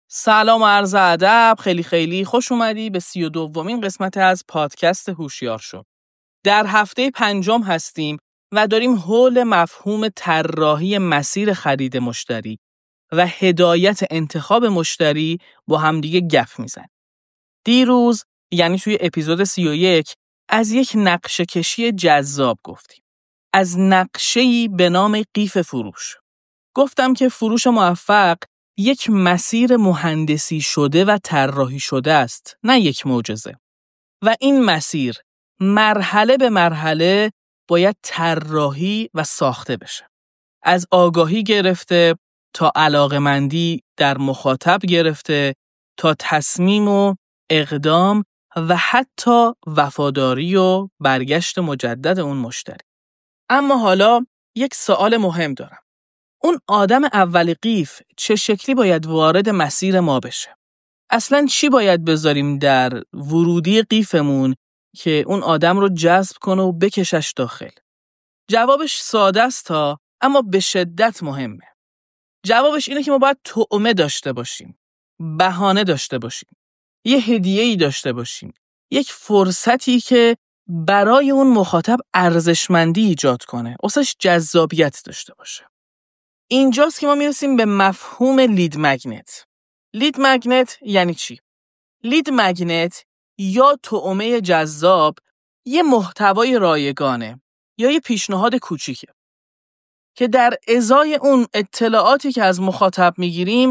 سلام و عرض ادب، خیلی خوش اومدی به 32مین قسمت از پادکست هوشیار شو. در هفته 5 هستیم و داریم حول مفهوم طراحی مسیر خرید مشتری و هدایت انتخاب مشتری با همدیگه گپ میزنیم. دیروز یعنی توی اپیزود 31 از یک نقشه کشی جذاب گفتیم. از نقشه‌ای به نام قیف فروش. گفتم که فروش موفق یک مسیر مهندسی شده و طراحی شده است، نه یک معجزه. و این مسیر مرحله به مرحله باید طراحی و ساخته بشه. از آگاهی گرفته تا علاقه‌مندی در مخاطب گرفته تا تصمیم و اقدام و حتی وفاداری و برگشت مجدد اون مشتری. اما حالا یک سوال مهم دارم. اون آدم اول قیف چه شکلی باید وارد مسیر ما بشه؟ اصلاً چی باید بذاریم در ورودی قیفمون که اون آدم رو جذب کنه و بکشش داخل؟ جوابش ساده است اما به شدت مهمه. جوابش اینه که ما باید طعمه داشته باشیم، بهانه داشته باشیم، یه هدیه‌ای داشته باشیم، یک فرصتی که برای اون مخاطب ارزشمندی ایجاد کنه، واسش جذابیت داشته باشه. اینجاست که ما میرسیم به مفهوم لید مگنت. لید مگنت یعنی چی؟ لید مگنت یا طعمه جذاب یه محتوای رایگانه یا یه پیشنهاد کوچیکه که در ازای اون اطلاعاتی که از مخاطب میگیریم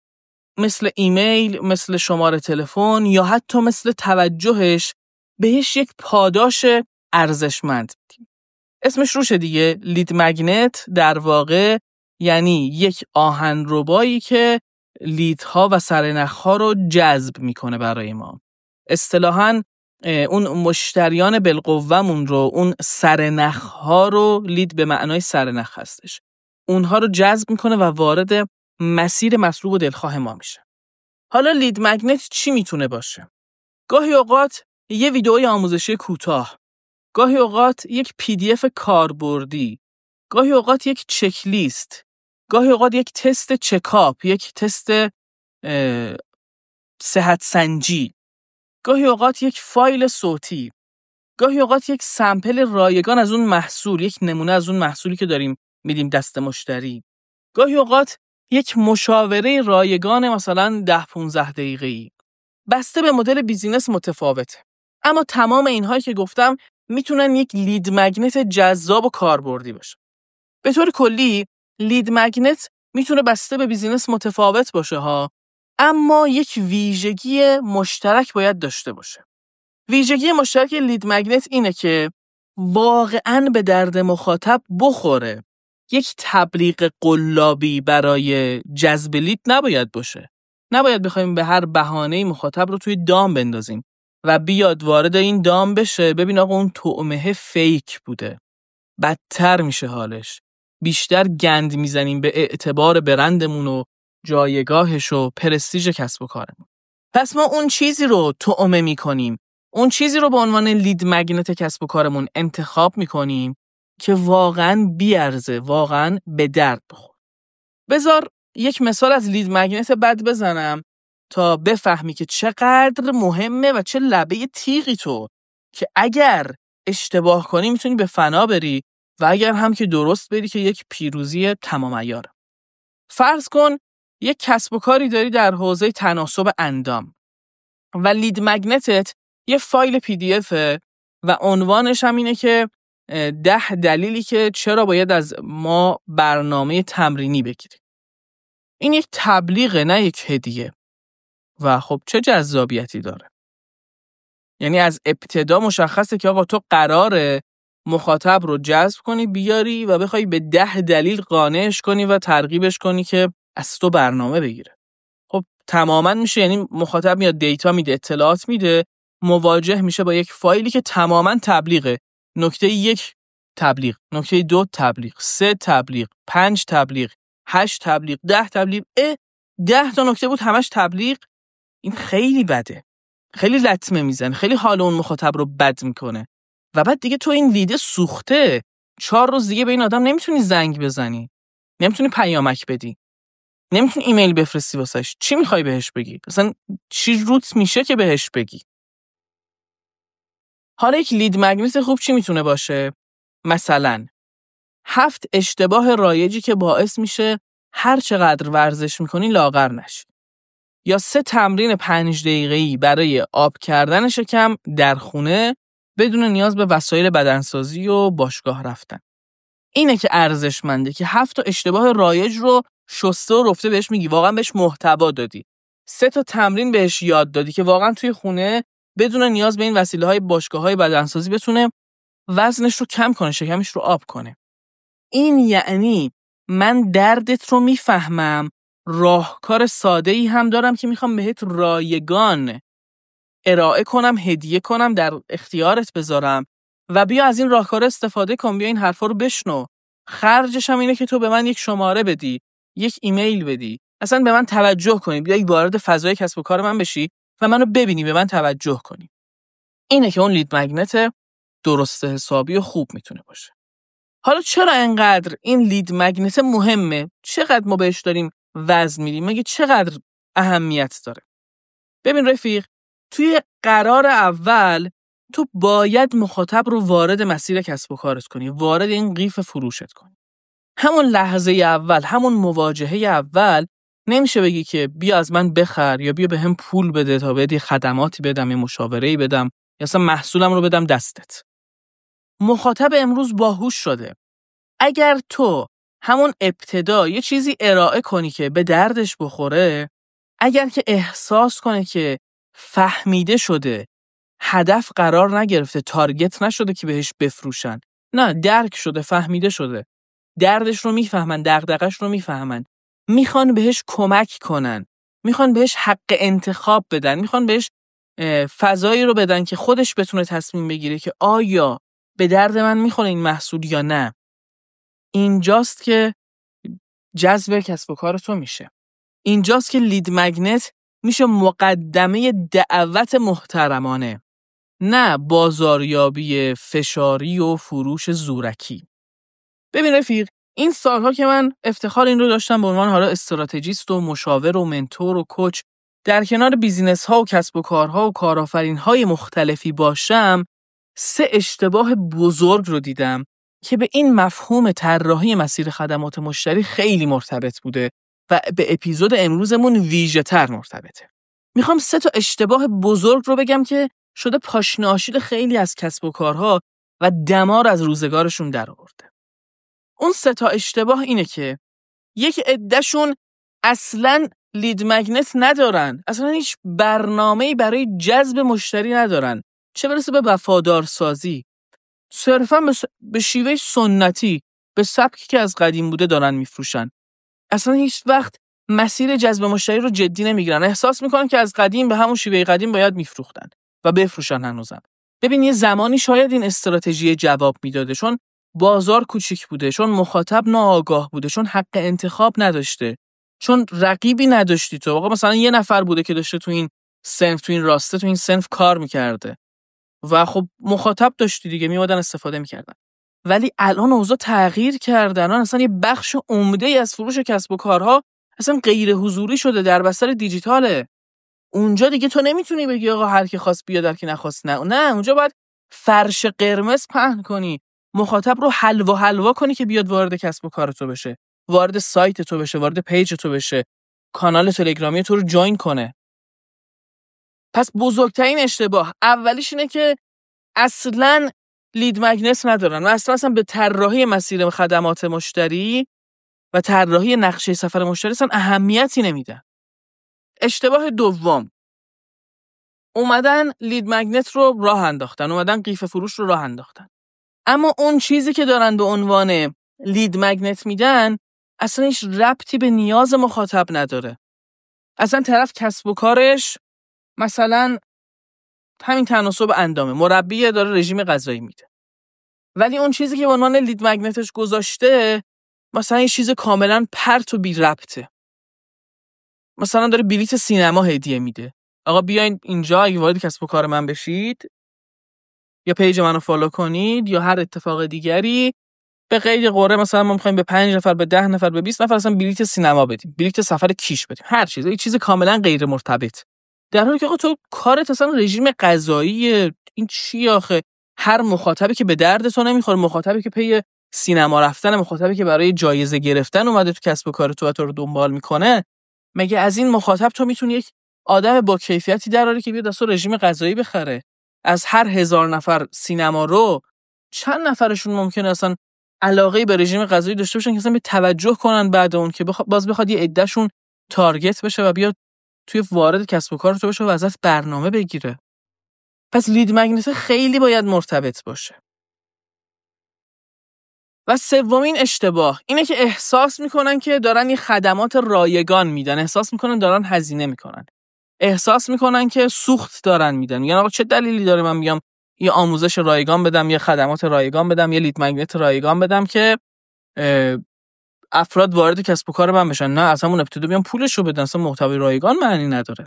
مثل ایمیل، مثل شماره تلفن یا حتی مثل توجهش بهش یک پاداش ارزشمند میدیم. اسمش روشه دیگه. لید مگنت در واقع یعنی یک آهنربایی که لیدها و سرنخها رو جذب میکنه برای ما. اصطلاحاً اون مشتریان بالقوه‌مون رو، اون سرنخها رو، لید به معنای سرنخ هستش، اونها رو جذب میکنه و وارد مسیر مطلوب و دلخواه ما میشه. حالا لید مگنت چی میتونه باشه؟ گاهی اوقات یه ویدئوی آموزشی کوتاه، گاهی اوقات یک PDF کاربردی، گاهی اوقات یک چک لیست، گاهی اوقات یک تست چکاپ، یک تست صحت سنجی، گاهی اوقات یک فایل صوتی، گاهی اوقات یک سمپل رایگان از اون محصول، یک نمونه از اون محصولی که داریم میدیم دست مشتری، گاهی اوقات یک مشاوره رایگان مثلا 10-15 دقیقه‌ای. بسته به مدل بیزینس متفاوته. اما تمام اینهایی که گفتم میتونن یک لید مگنت جذاب و کاربردی باشه. به طور کلی لید مگنت میتونه بسته به بیزینس متفاوت باشه اما یک ویژگی مشترک باید داشته باشه. ویژگی مشترک لید مگنت اینه که واقعاً به درد مخاطب بخوره. یک تبلیغ قلابی برای جذب لید نباید باشه. نباید بخوایم به هر بهانه‌ای مخاطب رو توی دام بندازیم و بیاد وارد این دام بشه، ببین آقا اون طعمه فیک بوده. بدتر میشه حالش. بیشتر گند میزنیم به اعتبار برندمون و جایگاهش و پرستیژ کسب و کارمون. پس ما اون چیزی رو طعمه میکنیم، اون چیزی رو به عنوان لید مگنت کسب و کارمون انتخاب میکنیم که واقعاً بیارزه، واقعاً به درد بخوره. بذار یک مثال از لید مگنت بد بزنم تا بفهمی که چقدر مهمه و چه لبه تیغی تو که اگر اشتباه کنی میتونی به فنا بری و اگر هم که درست بری که یک پیروزی تمام عیاره. فرض کن یک کسب و کاری داری در حوزه تناسب اندام و لید مگنتت یه فایل PDF و عنوانش هم اینه که 10 دلیلی که چرا باید از ما برنامه تمرینی بگیریم. این یک تبلیغه، نه یک هدیه. و خب چه جذابیتی داره؟ یعنی از ابتدا مشخصه که آقا تو قراره مخاطب رو جذب کنی، بیاری و بخوای به 10 دلیل قانعش کنی و ترغیبش کنی که از تو برنامه بگیره. خب تماما میشه، یعنی مخاطب میاد دیتا میده، اطلاعات میده، مواجه میشه با یک فایلی که تماما تبلیغه. نکته 1 تبلیغ، نکته 2 تبلیغ، 3 تبلیغ، 5 تبلیغ، 8 تبلیغ، 10 تبلیغ. 10 تا نکته بود همش تبلیغ. این خیلی بده، خیلی لطمه میزنه، خیلی حال اون مخاطب رو بد میکنه. و بعد دیگه تو این لیده سوخته، 4 روز دیگه به این آدم نمیتونی زنگ بزنی، نمیتونی پیامک بدی. نمیتونی ایمیل بفرستی واسش. چی میخوای بهش بگی؟ اصلا چی روت میشه که بهش بگی؟ حالا یک لید مگنت خوب چی میتونه باشه؟ مثلا 7 اشتباه رایجی که باعث میشه هر چقدر ورزش میکنی لاغر نشی. یا 3 تمرین 5 دقیقه‌ای برای آب کردن شکم در خونه بدون نیاز به وسایل بدنسازی و باشگاه رفتن. اینه که ارزشمنده که 7 تا اشتباه رایج رو شسته و رفته بهش میگی، واقعا بهش محتوا دادی. 3 تا تمرین بهش یاد دادی که واقعا توی خونه بدون نیاز به این وسیله‌های باشگاه‌های بدنسازی بتونه وزنش رو کم کنه، شکمش رو آب کنه. این یعنی من دردت رو میفهمم، راهکار ساده‌ای هم دارم که میخوام بهت رایگان ارائه کنم، هدیه کنم، در اختیارت بذارم و بیا از این راهکار استفاده کن، بیا این حرفا رو بشنو. خرجش هم اینه که تو به من یک شماره بدی، یک ایمیل بدی، اصلا به من توجه کنی، بیای وارد فضای کسب و کار من بشی و منو ببینی، به من توجه کنی. اینه که اون لید مگنت درست حسابی و خوب میتونه باشه. حالا چرا انقدر این لید مگنت مهمه؟ چقدر ما بهش داریم وزن میدیم؟ مگه چقدر اهمیت داره؟ ببین رفیق، توی قرار اول تو باید مخاطب رو وارد مسیر کسب و کارت کنی، وارد این قیف فروشت کنی. همون لحظه اول، همون مواجهه اول نمیشه بگی که بیا از من بخر یا بیا به هم پول بده تا بدی خدماتی بدم یا مشاوره‌ای بدم یا اصلا محصولم رو بدم دستت. مخاطب امروز باهوش شده. اگر تو همون ابتدا یه چیزی ارائه کنی که به دردش بخوره، اگر که احساس کنه که فهمیده شده، هدف قرار نگرفته، تارگت نشده که بهش بفروشن، نه، درک شده، فهمیده شده، دردش رو میفهمن، دغدغش رو میفهمن، میخوان بهش کمک کنن، میخوان بهش حق انتخاب بدن، میخوان بهش فضایی رو بدن که خودش بتونه تصمیم بگیره که آیا به درد من میخوره این محصول یا نه. اینجاست که جذب کسب و کار تو میشه. اینجاست که لید مگنت میشه مقدمه دعوت محترمانه، نه بازاریابی فشاری و فروش زورکی. ببین رفیق، این سالها که من افتخار این رو داشتم به عنوان حالا استراتژیست و مشاور و منتور و کوچ در کنار بیزینس ها و کسب و کارها و کارآفرین های مختلفی باشم، 3 اشتباه بزرگ رو دیدم که به این مفهوم طراحی مسیر خدمات مشتری خیلی مرتبط بوده و به اپیزود امروزمون ویژه‌تر مرتبطه. میخوام 3 تا اشتباه بزرگ رو بگم که شده پاشنه آشیل خیلی از کسب و کارها و دمار از روزگارشون در آورده. اون 3 تا اشتباه اینه که یک عده‌شون اصلاً لید مگنت ندارن، اصلاً هیچ برنامه‌ای برای جذب مشتری ندارن، چه برسه به وفادارسازی. صرفاً به شیوه سنتی، به سبکی که از قدیم بوده دارن میفروشن. اصلا هیچ وقت مسیر جذب مشتری رو جدی نمیگیرن. احساس میکنن که از قدیم به همون شیوه قدیم باید میفروختن و بفروشن هنوزم. ببین یه زمانی شاید این استراتژی جواب میداده، چون بازار کوچیک بوده، چون مخاطب ناآگاه بوده، چون حق انتخاب نداشته، چون رقیبی نداشتی تو. واقعا مثلا یه نفر بوده که داشته تو این صنف، تو این راسته، تو این صنف کار میکرده و خب مخاطب داشتی دیگه، میومدن استفاده میکردن. ولی الان اوضاع تغییر کرده. الان اصلا یه بخش عمده‌ای از فروش کسب و کارها اصلا غیر حضوری شده، در بستر دیجیتاله. اونجا دیگه تو نمیتونی بگی آقا هر کی خواست بیاد، هر کی نخواست نه، اونجا باید فرش قرمز پهن کنی، مخاطب رو حلوا کنی که بیاد وارد کسب و کار تو بشه، وارد سایت تو بشه، وارد پیج تو بشه، کانال تلگرامی تو رو جوین کنه. پس بزرگترین اشتباه اولیش اینه که اصلاً لید مگنت ندارن و اصلا به طراحی مسیر خدمات مشتری و طراحی نقشه سفر مشتری اصلا اهمیتی نمیدن. اشتباه دوم، اومدن لید مگنت رو راه انداختن، اومدن قیف فروش رو راه انداختن، اما اون چیزی که دارن به عنوان لید مگنت میدن اصلا هیچ ربطی به نیاز مخاطب نداره. اصلا طرف کسب و کارش مثلا همین تناسب اندامه، مربی داره رژیم غذایی میده، ولی اون چیزی که به عنوان لید مگنتش گذاشته مثلا یه چیز کاملا پرت و بی ربطه. مثلا داره بلیت سینما هدیه میده، آقا بیاین اینجا اگه وارد کسب و کار من بشید یا پیج منو فالو کنید یا هر اتفاق دیگری به قید قره مثلا ما می‌خوایم به 5 نفر، به 10 نفر، به 20 نفر اصلا بلیت سینما بدیم، بلیت سفر کیش بدیم، هر چیز، یه چیز کاملا غیر مرتبط. در حالی که آقا تو کارت اصلا رژیم غذایی، این چی آخه؟ هر مخاطبی که به درد تو نمیخوره، مخاطبی که پی سینما رفتن، مخاطبی که برای جایزه گرفتن اومده تو کسب و کار تو و تو رو دنبال میکنه، مگه از این مخاطب تو میتونی یک آدم با کیفیتی دراری که بیاد اصلا رژیم غذایی بخره؟ از هر 1000 نفر سینما رو چند نفرشون ممکنه اصلا علاقه به رژیم غذایی داشته باشن که اصلا به توجه کنن بعد اون که باز بخواد یه عدهشون تارگت بشه و بیاد توی وارد کسب و کار تو بشه و ازت برنامه بگیره. پس لید مگنت خیلی باید مرتبط باشه. و سومین اشتباه اینه که احساس میکنن که دارن یه خدمات رایگان میدن، احساس میکنن دارن هزینه میکنن، احساس میکنن که سوخت دارن میدن. میگن آقا چه دلیلی داره من بیام یه آموزش رایگان بدم، یه خدمات رایگان بدم، یه لید مگنت رایگان بدم که افراد وارد کسب و کار من بشن؟ نه، از همون ابتدا بیام پولشو بدن، اصلا محتوای رایگان معنی نداره.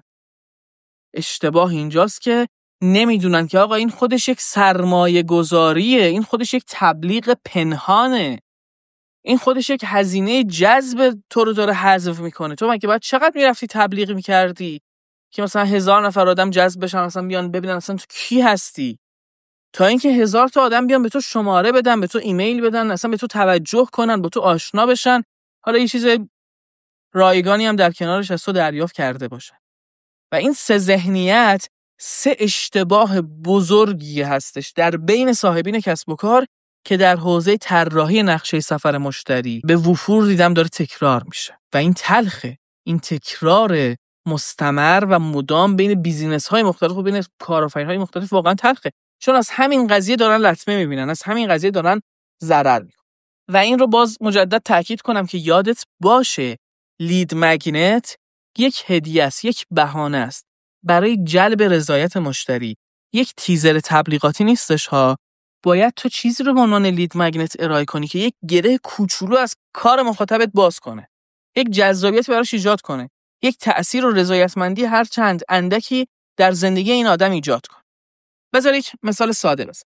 اشتباه اینجاست که نمیدونن که آقا این خودش یک سرمایه گذاریه، این خودش یک تبلیغ پنهانه، این خودش یک هزینه جذب تو رو داره حذف میکنه. تو مگه باید چقدر میرفتی تبلیغ میکردی که مثلا 1000 نفر آدم جذب بشن، مثلا بیان ببینن اصلا تو کی هستی، تا اینکه 1000 تا آدم بیان به تو شماره بدن، به تو ایمیل بدن، اصلا به تو توجه کنن، با تو آشنا بشن، حالا یه چیز رایگانی هم در کنارش از تو دریافت کرده باشن. و این 3 ذهنیت 3 اشتباه بزرگی هستش در بین صاحبین کسب و کار که در حوزه طراحی نقشه سفر مشتری به وفور دیدم داره تکرار میشه. و این تلخه، این تکرار مستمر و مدام بین بیزینس‌های مختلف و بین کارآفرین‌های مختلف واقعا تلخه، چون از همین قضیه دارن لطمه میبینن، از همین قضیه دارن ضرر میکنن. و این رو باز مجدد تاکید کنم که یادت باشه لید مگنت یک هدیه است، یک بهانه است برای جلب رضایت مشتری، یک تیزر تبلیغاتی نیستش ها. باید تو چیزی رو به عنوان لید مگنت ارائه کنی که یک گره کوچولو از کار مخاطبت باز کنه، یک جذابیت براش ایجاد کنه، یک تأثیر و رضایتمندی هر چند اندکی در زندگی این آدم ایجاد کنه. بذار یک مثال ساده بزنم.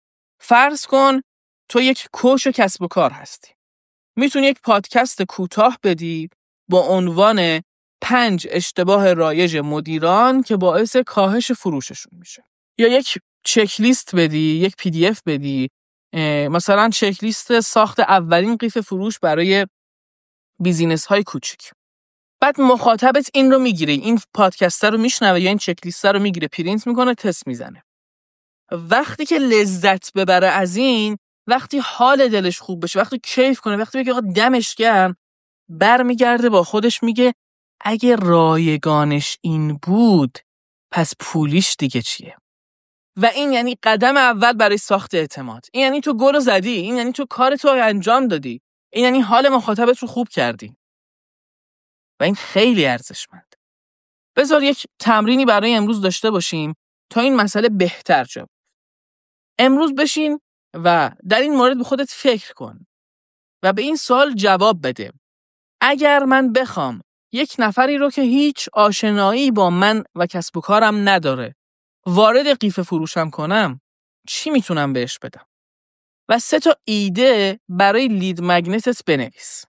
فرض کن تو یک کوچ کسب و کار هستی. میتونی یک پادکست کوتاه بدی با عنوان 5 اشتباه رایج مدیران که باعث کاهش فروششون میشه. یا یک چک لیست بدی، یک پی دی اف بدی، مثلا چک لیست ساخت اولین قیف فروش برای بیزینس های کوچیک. بعد مخاطبت این رو میگیره، این پادکست رو میشنوه یا این چک لیست رو میگیره، پرینت میکنه، تست میزنه. وقتی که لذت ببره از این، وقتی حال دلش خوب بشه، وقتی کیف کنه، وقتی بگه آقا دمش گرم، برمیگرده با خودش میگه اگه رایگانش این بود پس پولیش دیگه چیه؟ و این یعنی قدم اول برای ساخت اعتماد. این یعنی تو گل زدی، این یعنی تو کارتو انجام دادی، این یعنی حال مخاطبت رو خوب کردی. و این خیلی ارزشمند. بذار یک تمرینی برای امروز داشته باشیم تا این مسئله بهتر جواب. امروز بشین و در این مورد به خودت فکر کن و به این سوال جواب بده. اگر من بخوام یک نفری رو که هیچ آشنایی با من و کسب و کارم نداره وارد قیف فروشم کنم، چی میتونم بهش بدم؟ و 3 تا ایده برای لید مگنتت بنویس.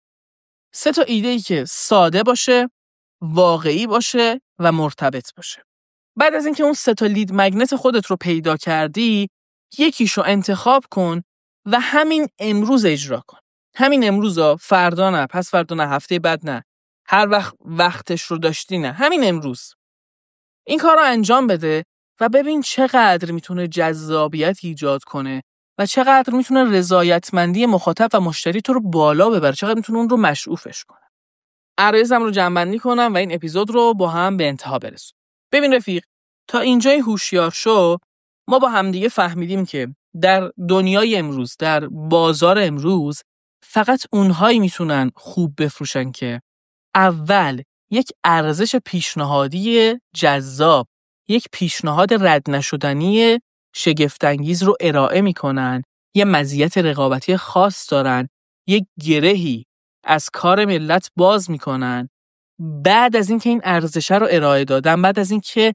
3 تا ایده‌ای که ساده باشه، واقعی باشه و مرتبط باشه. بعد از اینکه اون 3 تا لید مگنت خودت رو پیدا کردی، یکیشو انتخاب کن و همین امروز اجرا کن. همین امروزا، فردا نه، پس فردا نه، هفته بعد نه، هر وقت وقتش رو داشتی نه، همین امروز این کار رو انجام بده و ببین چقدر میتونه جذابیت ایجاد کنه و چقدر میتونه رضایتمندی مخاطب و مشتری تو رو بالا ببره، چقدر میتونه اون رو مشعوفش کنه. عرایزم رو جمع‌بندی کنم و این اپیزود رو با هم به انتها برسونم. ببین رفیق، تا اینجای هوشیار شو ما با هم دیگه فهمیدیم که در دنیای امروز، در بازار امروز، فقط اونهایی میتونن خوب بفروشن که اول یک ارزش پیشنهادی جذاب، یک پیشنهاد رد نشدنی شگفت‌انگیز رو ارائه میکنن، یه مزیت رقابتی خاص دارن، یک گرهی از کار ملت باز میکنن. بعد از اینکه این ارزش رو ارائه دادن، بعد از اینکه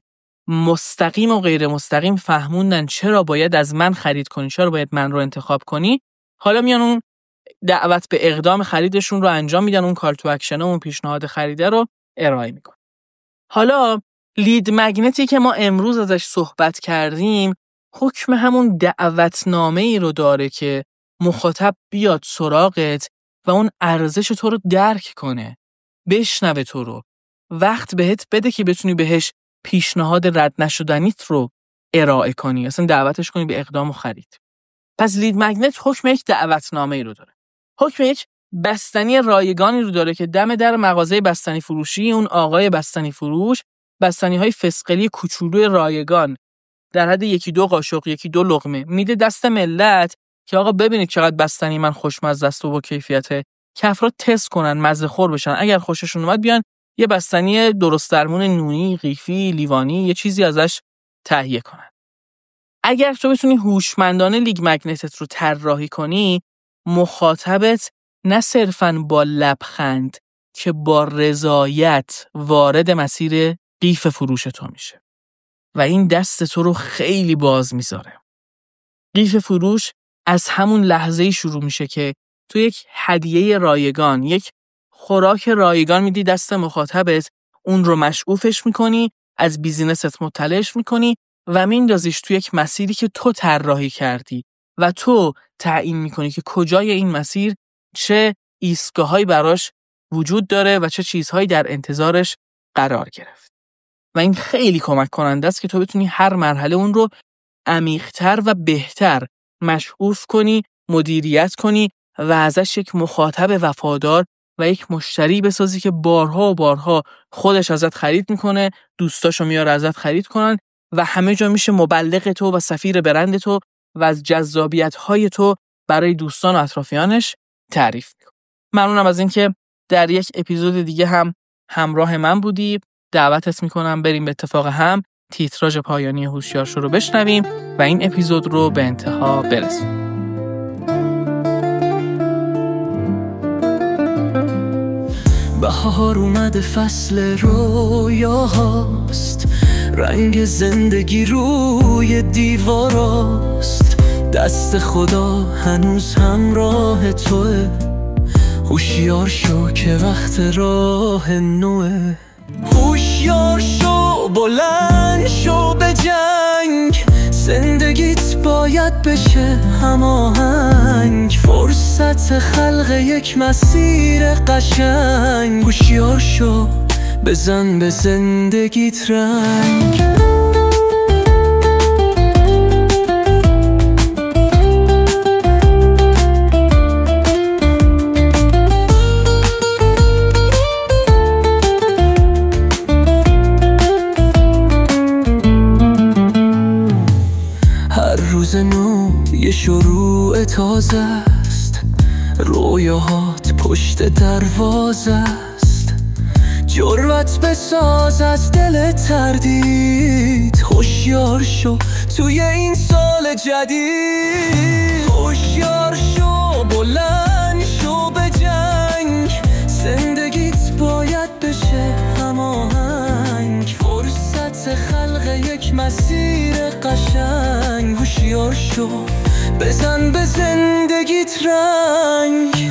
مستقیم و غیر مستقیم فهموندن چرا باید از من خرید کنی، چرا باید من رو انتخاب کنی، حالا میان اون دعوت به اقدام خریدشون رو انجام میدن، اون کال تو اکشن، اون پیشنهاد خریده رو ارائه میکنن. حالا لید مگنتی که ما امروز ازش صحبت کردیم حکم همون دعوتنامه‌ای رو داره که مخاطب بیاد سراغت و اون ارزش تو رو درک کنه، بشنوه تو رو، وقت بهت بده که بتونی بهش پیشنهاد رد نشدنیت رو ارائه کنی، اصلا دعوتش کنی به اقدام و خرید. پس لید مگنت حکم یک دعوتنامه‌ای رو داره. حکم یک بستنی رایگانی رو داره که دم در مغازه بستنی فروشی اون آقای بستنی فروش بستنی‌های فسقلی کوچولوی رایگان در حد 1-2 قاشق 1-2 لقمه میده دست ملت که آقا ببینید چقدر بستنی من خوشمزه است و با کیفیته، که افراد تست کنن، مزه خور بشن، اگر خوششون اومد بیان یه بستنی درست درمون نونی، قیفی، لیوانی یه چیزی ازش تهیه کنن. اگر تو بتونی هوشمندانه لیگ مگنتت رو طراحی کنی، مخاطبت نه صرفاً با لبخند که با رضایت وارد مسیر قیف فروش تو میشه و این دست تو رو خیلی باز میذاره. قیف فروش از همون لحظه‌ای شروع میشه که تو یک هدیه رایگان، یک خوراک رایگان میدی دست مخاطبت، اون رو مشعوفش میکنی، از بیزینست مطلعش میکنی و میندازیش تو یک مسیری که تو طراحی کردی و تو تعیین میکنی که کجای این مسیر چه ایستگاهایی براش وجود داره و چه چیزهایی در انتظارش قرار گرفت. و این خیلی کمک کننده است که تو بتونی هر مرحله اون رو عمیق‌تر و بهتر مشعوف کنی، مدیریت کنی و ازش یک مخاطب وفادار و یک مشتری بسازی که بارها و بارها خودش ازت خرید میکنه، دوستاشو میاره ازت خرید کنن و همه جا میشه مبلغ تو و سفیر برند تو و از جذابیت‌های تو برای دوستان و اطرافیانش تعریف میکنه. ممنونم از اینکه در یک اپیزود دیگه هم همراه من بودی. دعوتت میکنم بریم به اتفاق هم تیتراژ پایانی هوشیار شو رو بشنویم و این اپیزود رو به انتها برسونیم. بهار اومده، فصل رویاهاست، رنگ زندگی روی دیواراست، دست خدا هنوز همراه توه، هوشیار شو که وقت راه نوه. هوشیار شو، بلند شو به جنگ، زندگیت باید بشه هماهنگ، فرصت خلق یک مسیر قشنگ. هوشیار شو، بزن به زندگیت رنگ. روز نو یه شروع تازه است، رویاهات پشت دروازه است، جرأت بساز از دل تردید، هوشیار شو توی این سال جدید. هوشیار شو، بلند شو به جنگ، زندگیت باید بشه هماهنگ، فرصت خلق یک مسیر قشنگ. هوشیار شو، بزن به زندگیت رنگ.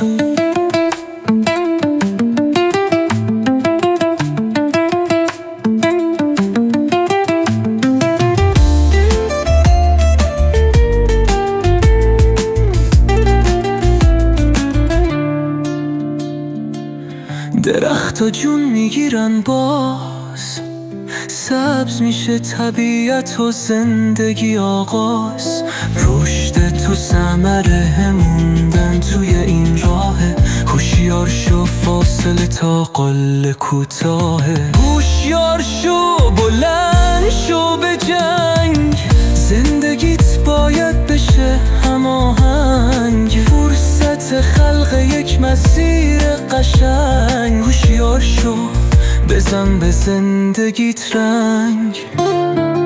درختا جون میگیرن باز، سبز میشه طبیعت و زندگی آغاز، رشد تو ثمره موندن توی این راهه، هوشیار شو فاصله تا قله کوتاهه. هوشیار شو، بلند شو به جنگ، زندگیت باید بشه هماهنگ، فرصت خلق یک مسیر قشنگ. هوشیار شو، بزن به زندگیت رنگ.